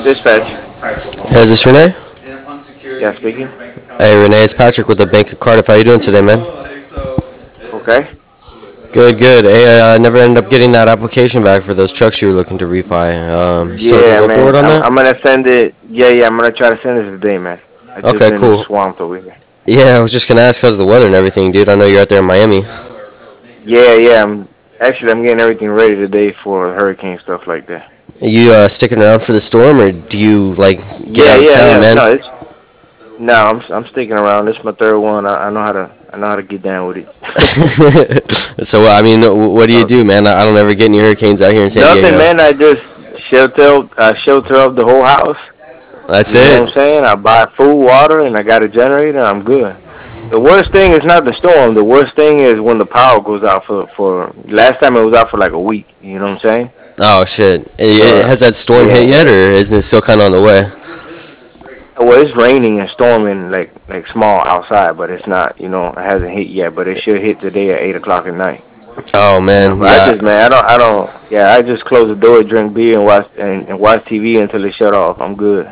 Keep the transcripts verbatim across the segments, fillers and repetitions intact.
Dispatch. Hey, is this Renee? Yeah, speaking. Hey, Renee, it's Patrick with the Bank of Cardiff. How you doing today, man? Okay. Good, good. Hey, I uh, never ended up getting that application back for those trucks you were looking to refi. Um, you still looking to Yeah, go man. forward on I'm that? I'm gonna send it. Yeah, yeah. I'm gonna try to send it today, man. I just Okay, been cool. swamped over here. Yeah, I was just gonna ask because of the weather and everything, dude. I know you're out there in Miami. Yeah, yeah. I'm actually I'm getting everything ready today for hurricane stuff like that. You uh, sticking around for the storm, or do you like get Yeah, out of yeah, town, yeah. man? No, it's no. I'm I'm sticking around. This is my third one. I, I know how to I know how to get down with it. So, I mean, wh- what do you So do, man? I I don't ever get any hurricanes out here in San nothing, Diego. man. I just shelter up, uh, shelter up the whole house. That's You know it. what I'm saying? I buy food, water, and I got a generator. I'm good. The worst thing is not the storm. The worst thing is when the power goes out for for. Last time it was out for like a week. You know what I'm saying? Oh shit! I- I- But Has that storm hit yeah, yet, or isn't it still kind of on the way? well, it's raining and storming like like small outside, but it's not. You know, it hasn't hit yet, but it should hit today at eight o'clock at night. Oh You know, man, but I yeah. just man, I don't, I don't. Yeah, I just close the door, drink beer, and watch and, and watch T V until it shut off. I'm good.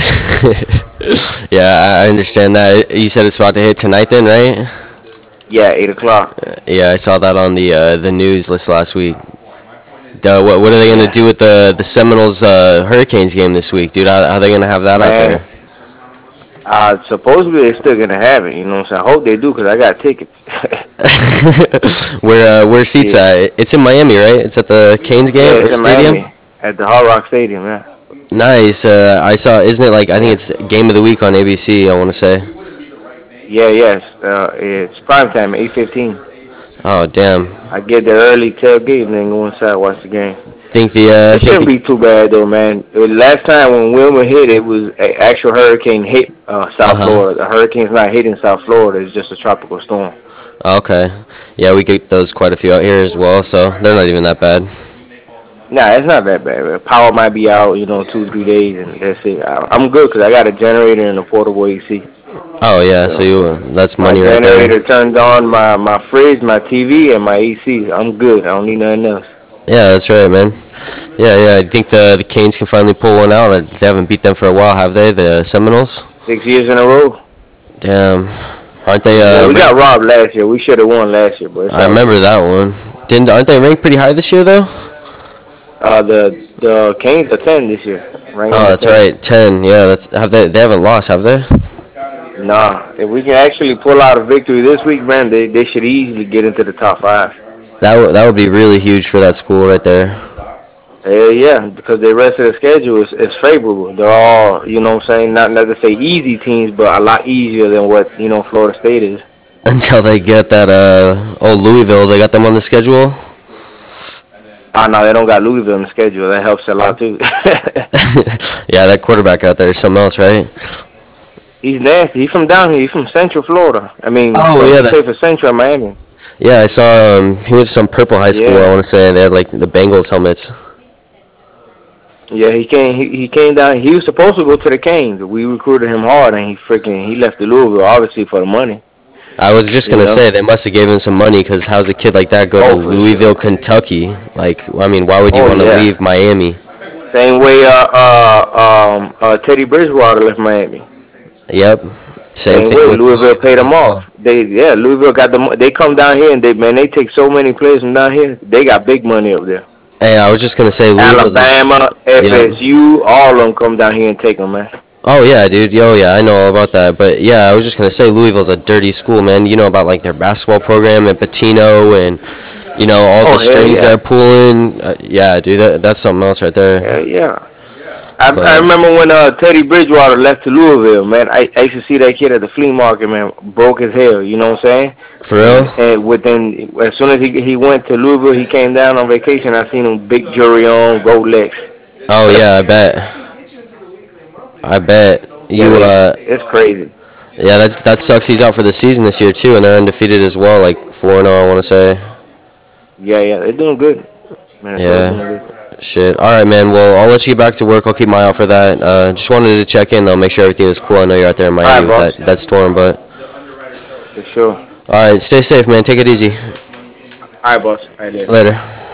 Yeah, I I understand that. You said it's about to hit tonight, then, right? Yeah, eight o'clock. Yeah, I saw that on the uh, the news list last week. Duh, what what are they gonna Yeah, do with the the Seminoles uh, Hurricanes game this week, dude? How, how are they gonna have that out there? man. Uh, supposedly they're still gonna have it. You know what I'm saying? I hope they do because I got tickets. where uh, where seats Yeah, at? It's in Miami, right? It's at the Canes yeah, game it's or in stadium. Miami at the Hard Rock Stadium. Yeah, Nice. Uh, I saw. Isn't it like I think yeah, it's game of the week on A B C? I want to say. yeah, yes. Uh, it's prime time, eight fifteen. Oh damn. I get there early, tailgate, and then go inside watch the game. Think the uh, It think shouldn't the be too bad though, man. Uh, Last time when Wilma hit, it was an actual hurricane hit uh, uh South huh. Florida. The hurricane's not hitting South Florida; it's just a tropical storm. Okay. Yeah, we get those quite a few out here as well, so they're not even that bad. Nah, it's not that bad. Man. Power might be out, you know, two three days, and that's it. I, I'm good because I got a generator and a portable A C. Oh yeah, so So you uh, that's my money right there. generator turns on my my fridge, my T V, and my A C. I'm good. I don't need nothing else. Yeah, that's right, man. Yeah, yeah. I think the the Canes can finally pull one out. They haven't beat them for a while, have they? The Seminoles. Six years in a row. Damn, aren't they Well, uh, we got ranked? robbed last year. We should have won last year, but it's I all remember good. that one. Didn't aren't they ranked pretty high this year though? Uh, the the Canes are ten this year, ranked Oh, number that's ten. right, ten. Yeah, that's have they they haven't lost, have they? Nah, if we can actually pull out a victory this week, man, they they should easily get into the top five. That would that would be really huge for that school right there. Uh, yeah, because the rest of the schedule is, is favorable. They're all, you know what I'm saying, not, not to say easy teams, but a lot easier than what, you know, Florida State is. Until they get that uh oh Louisville, they got them on the schedule. Oh, no, they don't got Louisville on the schedule. That helps a lot, too. Yeah, that quarterback out there is something else, right? He's nasty. He's from down here. He's from Central Florida. I mean, Oh from yeah, he that played for Central Miami. yeah, I saw um he went to some purple high school, I Yeah. want to say. They had like the Bengals helmets. Yeah, he came. He, he came down. He was supposed to go to the Canes. We recruited him hard, and he freaking he left the Louisville, obviously for the money. I was just You gonna know. say they must have given him some money because how's a kid like that go to Oh, for sure. Louisville, Kentucky? Like, I mean, why would you Oh want to yeah. leave Miami? Same way. Uh, uh, um, uh, Teddy Bridgewater left Miami. Yep, same Same thing way. with Louisville paid Louisville them as off. well. They yeah. Louisville got the. mo- They come down here and they man. They take so many players from down here. They got big money up there. Hey, I was just gonna say Louisville's a Alabama, yep. F S U, all of them come down here and take them, man. Oh yeah, dude. Yo, yeah, I know all about that. But yeah, I was just gonna say Louisville's a dirty school, man. You know about like their basketball program and Patino and you know all the Oh hell strings they're yeah, pulling. Uh, yeah, dude, that, that's something else right there. hell yeah. I I But remember when uh Teddy Bridgewater left to Louisville, man. I, I used to see that kid at the flea market, man, broke as hell. You know what I'm saying? for And real? and within as soon as he he went to Louisville, he came down on vacation. I seen him big jewelry on, Rolex. Oh yeah, I bet. I bet Yeah, you. they Uh, it's crazy. yeah, that's that sucks. He's out for the season this year too, and they're undefeated as well, like four and zero. I want to say. Yeah, yeah, they're doing good. Minnesota's Yeah. doing good. Shit. All right, man. Well, I'll let you get back to work. I'll keep my eye out for that. Uh, just wanted to check in though, make sure everything is cool. I know you're out there in All Miami right, with boss. that that storm, but For sure. all right. Stay safe, man. Take it easy. All right, boss. All right, later. Later.